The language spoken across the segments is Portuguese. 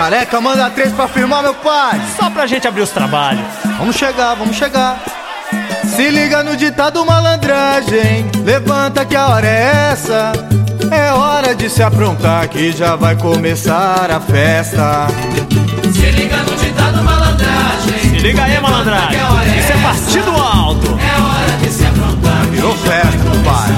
Careca, manda 3 pra firmar, meu pai. Só pra gente abrir os trabalhos. Vamos chegar, vamos chegar. Se liga no ditado malandragem, levanta que a hora é essa. É hora de se aprontar que já vai começar a festa. Se liga no ditado malandragem. Se liga aí, malandragem. Isso é partido alto. É hora de se aprontar. Virou festa, pai.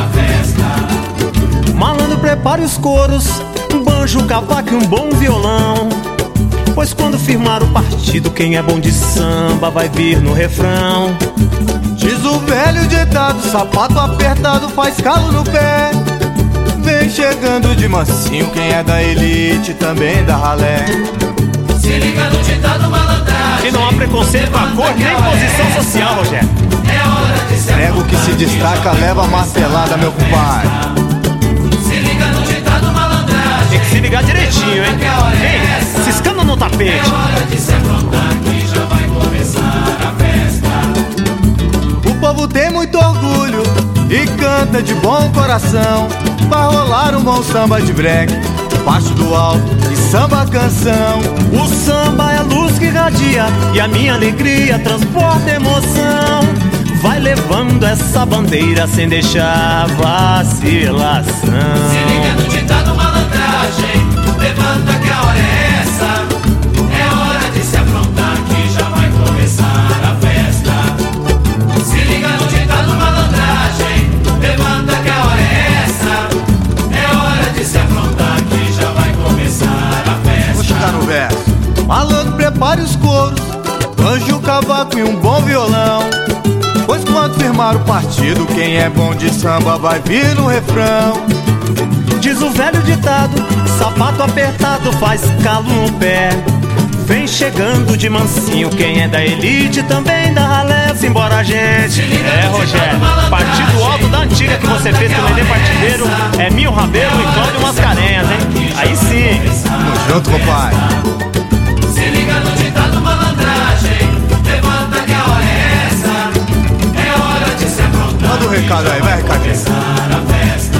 Malandro, prepare os coros, um banjo, um cavaco e um bom violão. Pois quando firmar o partido, quem é bom de samba vai vir no refrão. Diz o velho ditado, sapato apertado faz calo no pé. Vem chegando de mansinho, quem é da elite também dá ralé. Se liga no ditado malandragem. Que não há preconceito com a cor nem posição social, Rogério. É hora de se Prego que se destaca leva a martelada, meu pai. Se liga no ditado malandragem. Tem que se ligar direitinho, hein? Ei, ciscando no tapete. É hora de se aprontar que já vai começar a festa. O povo tem muito orgulho e canta de bom coração. Vai rolar um bom samba de break, baixo do alto e samba canção. O samba é a luz que irradia e a minha alegria transporta emoção. Vai levando essa bandeira sem deixar vacilação. Se liga no ditado malandragem, levanta que a hora é essa. É hora de se aprontar que já vai começar a festa. Se liga no ditado malandragem, levanta que a hora é essa. É hora de se aprontar que já vai começar a festa. Vou chegar no verso. Malandro, prepare os coros, banjo, cavaco e um bom violão. Pois quando firmar o partido, quem é bom de samba vai vir no refrão. Diz o velho ditado, sapato apertado faz calo no pé. Vem chegando de mansinho, quem é da elite também dá ralé. Simbora, gente. É, Rogério, partido alto da antiga que você fez com o Nenê Partideiro. É Minho Rabelo e Cláudio Mascarenhas, hein? Aí sim. Tamo junto, papai. Se liga no ditado malandragem, levanta que a hora é essa. É hora de se aprontar. Manda um recado aí, vai, recadinho. A festa.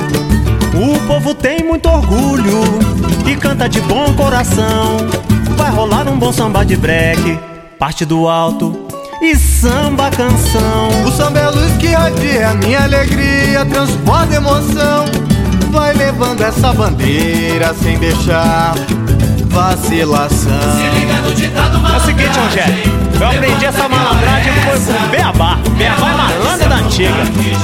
O povo tem muito orgulho e canta de bom coração. Vai rolar um bom samba de break, parte do alto e samba canção. O samba é a luz que irradia a minha alegria, transporta emoção. Vai levando essa bandeira sem deixar vacilação. Se liga no ditado É o malandragem. seguinte, Rogério, eu aprendi essa malandragem foi com Beabá. Beabá é malandra da antiga.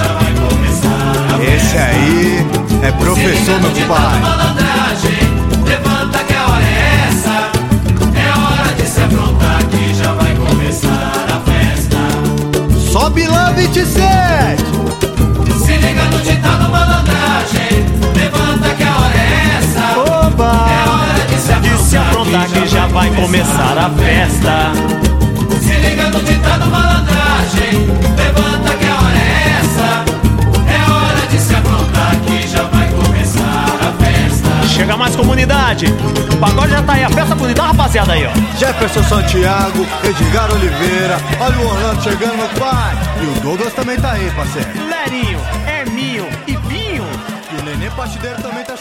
Esse aí é professor, meu pai. Malandragem, levanta que a hora é essa. É hora de se aprontar que já vai começar a festa. Sobe lá, 27. Se liga no ditado malandragem, levanta que a hora é essa. Oba! É hora De se aprontar que já vai começar a festa. Se liga no ditado malandragem, levanta que a hora é essa. É hora de se aprontar que já vai começar a festa. Chega mais comunidade. O pagode já tá aí, a festa bonita, rapaziada aí, ó. Jefferson Santiago, Edgar Oliveira, olha o Orlando chegando, meu pai. E o Douglas também tá aí, parceiro. Lerinho, Herminho e Binho. E o Nenê Partideiro também tá